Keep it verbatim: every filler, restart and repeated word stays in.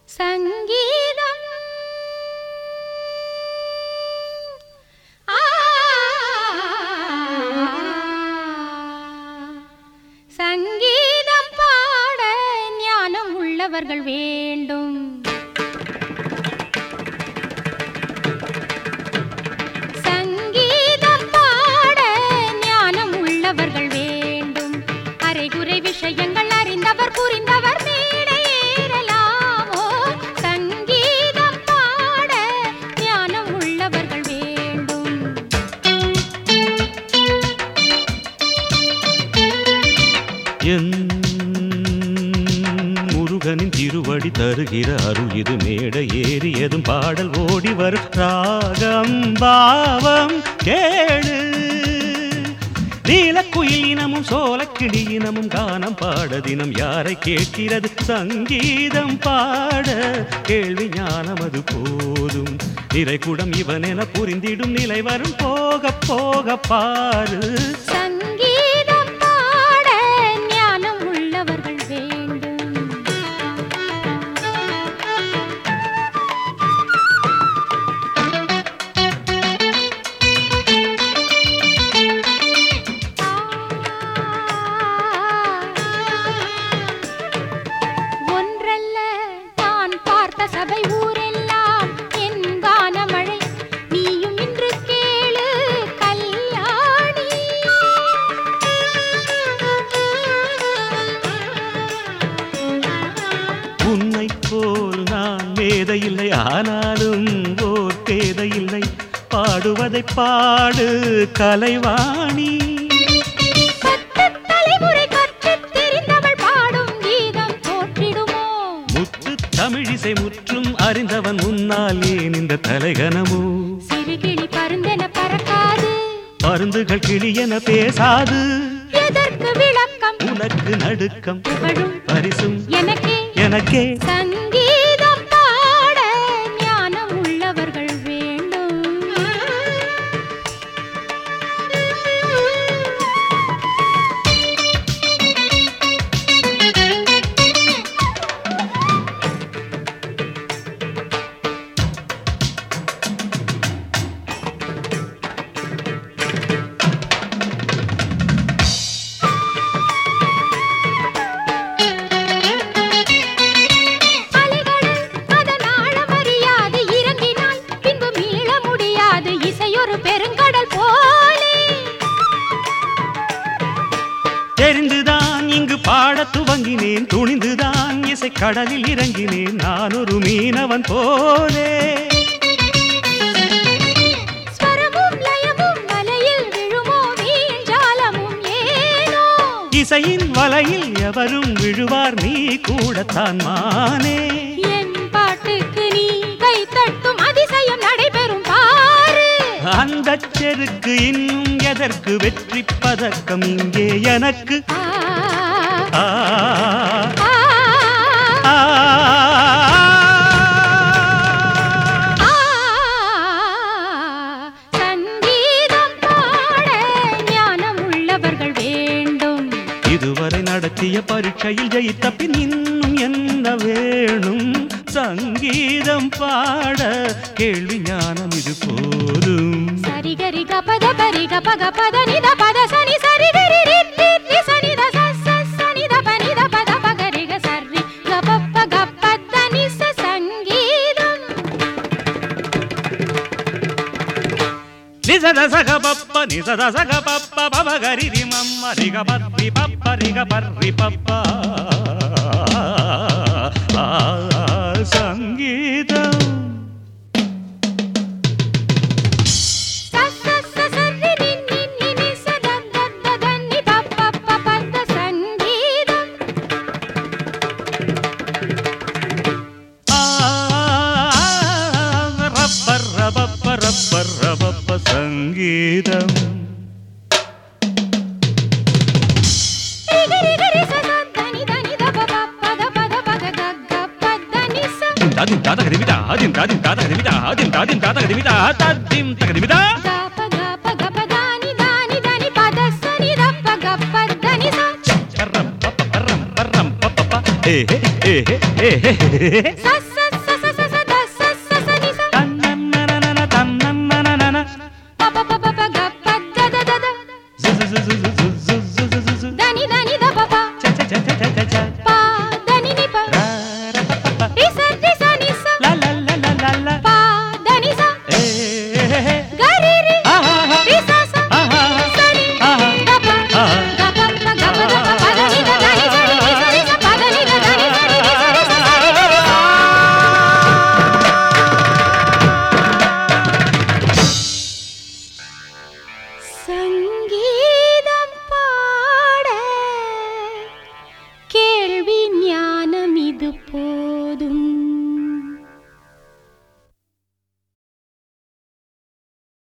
சங்கீதம் சங்கீதம் பாட ஞானம் உள்ளவர்கள் வேண்டும். சங்கீதம் பாட ஞானம் உள்ளவர்கள் வேண்டும். அரைகுறை விஷயங்கள் அறிந்தவர் புரிந்தவர் மேடை ஏறலாமோ. சங்கீதம் பாட ஞானம் உள்ளவர்கள் வேண்டும். என் முருகனின் திருவடி தருகிற அருள் இது. மேடை ஏறியதும் பாடல் ஓடி வரும் ராகம் பாவம் கேளு. நீலக்குயில் இனமும் சோலக்கிளி இனமும் கானம் பாட தினம் யாரை கேட்கிறது? சங்கீதம் பாட கேள்வி ஞானம் அது போதும். நிறைகுடம் இவன் என புரிந்திடும் நிலை வரும் போக போக பாரு. சங்கீதம் பாட ஞானம் உள்ளவர்கள் வேண்டும். ஒன்றல்ல நான் பார்த்த சபை ஊரெல்லாம் என் கானமழை. நீயும் இன்று கேளு கல்யாணி. உன்னை போல் நான் மேதையில்லை, ஆனாலும் ஓர் பேதையில்லை. பாடுவதை பாடு கலைவாணி. பத்து தலைமுறை கற்றுத் தெரிந்தவள் பாடும் கீதம் தோற்றிடுமோ? முத்து தமிழிசை முற்றும் அறிந்தவன் முன்னால் ஏன் இந்த தலைகனமோ? சிறுகிளி பருந்தென பறக்காது, மருந்துகள் கிளியென பேசாது. எதற்கு விளக்கம்? உனக்கு நடுக்கம் புகழும் பரிசும் எனக்கே எனக்கே. சங்கீதம் பாட ஞானம் உள்ளவர்கள் வேண்டும். அலைகடல் அதன் ஆழம் அறியாது இறங்கினால் பின்பு மீள முடியாது. இசையொரு பெருங்கடல் போலே தெரிந்துதான் இங்கு பாடத் துவங்கினேன். துணிந்துதான் இசை கடலில் இறங்கினேன். நான் ஒரு மீனவன் போலே. ஸ்வரமும் லயமும் வலையில் விழுமோ? வீஞ்சாலமும் ஏனோ? இசையின் வலையில் எவரும் விழுவார், நீ கூடத்தான் மானே. என் பாட்டுக்கு நீ கை தட்டும் அதிசயம் நடைபெறும் பாரு. அந்த செருக்கு இன்னும் எதற்கு? வெற்றி பதக்கம் இங்கே எனக்கு. ஆ, ஆ, ஆ, ஆ, ஆ. சங்கீதம் பாட ஞானம் உள்ளவர்கள் வேண்டும். இதுவரை நடத்திய பரீட்சையில் ஜெயித்த பின் இன்னும் என்ன வேணும்? சங்கீதம் பாட கேள்வி ஞானம் இது போதும். சரிகரி கபத பரி கபக பத நித பத சனி சரிகரி ரித்தி ரி சனி த ச ச சனி த பனி த பத பகரி க சரி கபப்ப கப்பத நி ச. சங்கீதம் நிசத சக பப்ப நிசத சக பப்ப பபகரி ரி மம்ம ரிக பர்ரி பப்ப ரிக பர்ரி பப்ப. ஆ, சங்கீதம் ச ச ச சரி நி நி நி நி ச த த த த நி ப ப ப ப த. சங்கீதம் ஆ, ரப்பர் ரபப்ப ரப்பர் ரபப்ப சங்கீதம். ரிகரி கரி ச ச த நி த நி த ப ப ப த ப த ப க க க ப த நி ச. தாதிம் தாத கதிமிதா ஆதிம் தாதிம் தாத கதிமிதா ஆதிம் தாதிம் தாத கதிமிதா தாதிம் தகதிமிதா. க ப க ப க ப த நி த நி த நி ப த ச நி த ப க ப த நி ச. பர்ரம் பப்ப பர்ரம் பர்ரம் பப்ப. ஏ ஏ ஏ ஏ ச ச దని దని ద ప ప ప దని ని ప రి స రి స ని స ప దని స గ రి రి రి స స స ని ద ప గ ప ప గ ప ద ప ప ద ని ద ద ని స రి రి స రి స ప ద ని ద ద ని స రి రి స రి స స రి రి రి స. சங்கீதம் பாட கேள்வி ஞானம் இது போ